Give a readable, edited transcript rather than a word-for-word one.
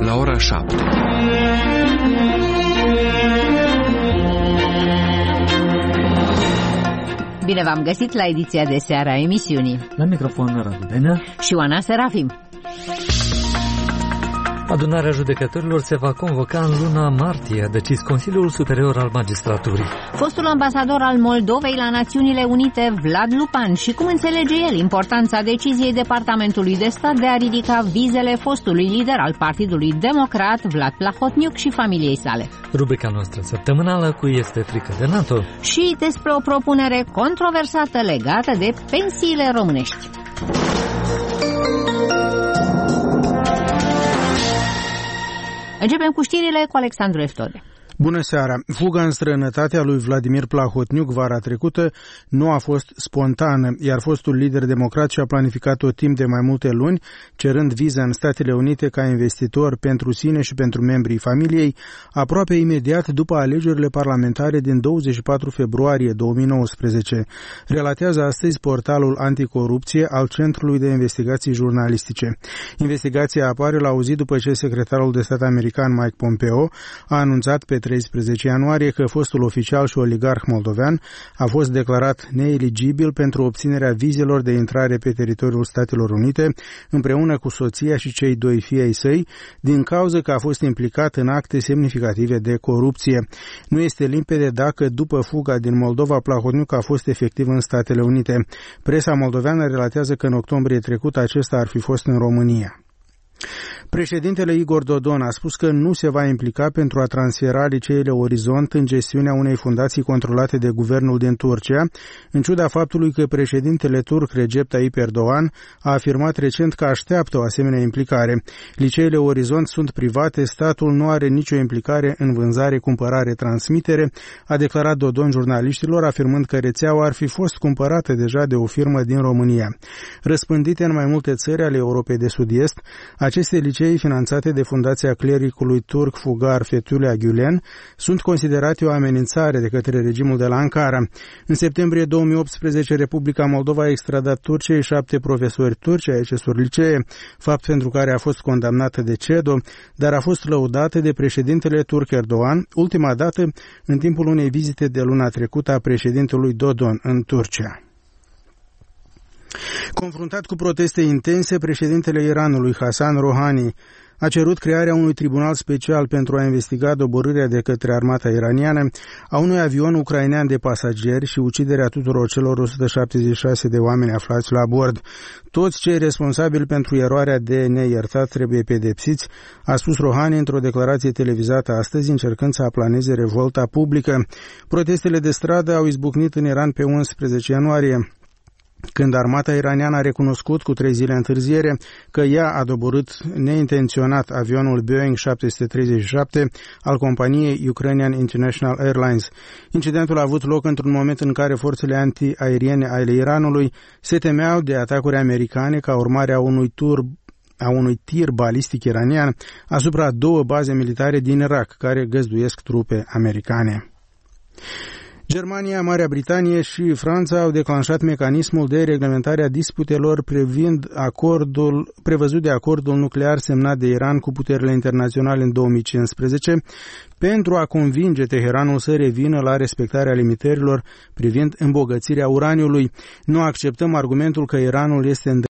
la ora 7. Bine v-am găsit la ediția de seară a emisiunii. La microfon Radu Benea și Oana Serafim. Adunarea judecătorilor se va convoca în luna martie, a decis Consiliul Superior al Magistraturii. Fostul ambasador al Moldovei la Națiunile Unite, Vlad Lupan, și cum înțelege el importanța deciziei Departamentului de Stat de a ridica vizele fostului lider al Partidului Democrat, Vlad Plahotniuc, și familiei sale. Rubrica noastră săptămânală cu Este frică de NATO. Și despre o propunere controversată legată de pensiile românești. Începem cu știrile cu Alexandru Eftode. Bună seara! Fuga în străinătate a lui Vladimir Plahotniuc vara trecută nu a fost spontană, iar fostul lider democrat și-a planificat-o timp de mai multe luni, cerând viză în Statele Unite ca investitor pentru sine și pentru membrii familiei, aproape imediat după alegerile parlamentare din 24 februarie 2019. Relatează astăzi portalul anticorupție al Centrului de Investigații Jurnalistice. Investigația apare la o zi după ce secretarul de stat american Mike Pompeo a anunțat pe 13 ianuarie că fostul oficial și oligarh moldovean a fost declarat neeligibil pentru obținerea vizelor de intrare pe teritoriul Statelor Unite împreună cu soția și cei doi fii ai săi, din cauza că a fost implicat în acte semnificative de corupție. Nu este limpede dacă după fuga din Moldova Plahotniuc a fost efectiv în Statele Unite. Presa moldoveană relatează că în octombrie trecut acesta ar fi fost în România. Președintele Igor Dodon a spus că nu se va implica pentru a transfera liceele Orizont în gestiunea unei fundații controlate de guvernul din Turcia, în ciuda faptului că președintele turc Recep Tayyip Erdogan a afirmat recent că așteaptă o asemenea implicare. Liceele Orizont sunt private, statul nu are nicio implicare în vânzare, cumpărare, transmitere, a declarat Dodon jurnaliștilor, afirmând că rețeaua ar fi fost cumpărată deja de o firmă din România. Răspândite în mai multe țări ale Europei de Sud-Est, aceste licee finanțate de fundația clericului turc fugar Fethullah Gülen sunt considerate o amenințare de către regimul de la Ankara. În septembrie 2018, Republica Moldova a extradat Turciei 7 profesori turci ai acestor licee, fapt pentru care a fost condamnată de CEDO, dar a fost lăudată de președintele turc Erdogan, ultima dată în timpul unei vizite de luna trecută a președintelui Dodon în Turcia. Confruntat cu proteste intense, președintele Iranului, Hassan Rouhani, a cerut crearea unui tribunal special pentru a investiga doborârea de către armata iraniană a unui avion ucrainean de pasageri și uciderea tuturor celor 176 de oameni aflați la bord. Toți cei responsabili pentru eroarea de neiertat trebuie pedepsiți, a spus Rouhani într-o declarație televizată astăzi, încercând să aplaneze revolta publică. Protestele de stradă au izbucnit în Iran pe 11 ianuarie. Când armata iraniană a recunoscut cu 3 zile întârziere că ea a doborât neintenționat avionul Boeing 737 al companiei Ukrainian International Airlines. Incidentul a avut loc într-un moment în care forțele antiaeriene ale Iranului se temeau de atacuri americane ca urmare a unui tir balistic iranian asupra 2 baze militare din Irak care găzduiesc trupe americane. Germania, Marea Britanie și Franța au declanșat mecanismul de reglementare a disputelor prevăzut de acordul nuclear semnat de Iran cu puterile internaționale în 2015 pentru a convinge Teheranul să revină la respectarea limitărilor privind îmbogățirea uraniului. Nu acceptăm argumentul că Iranul este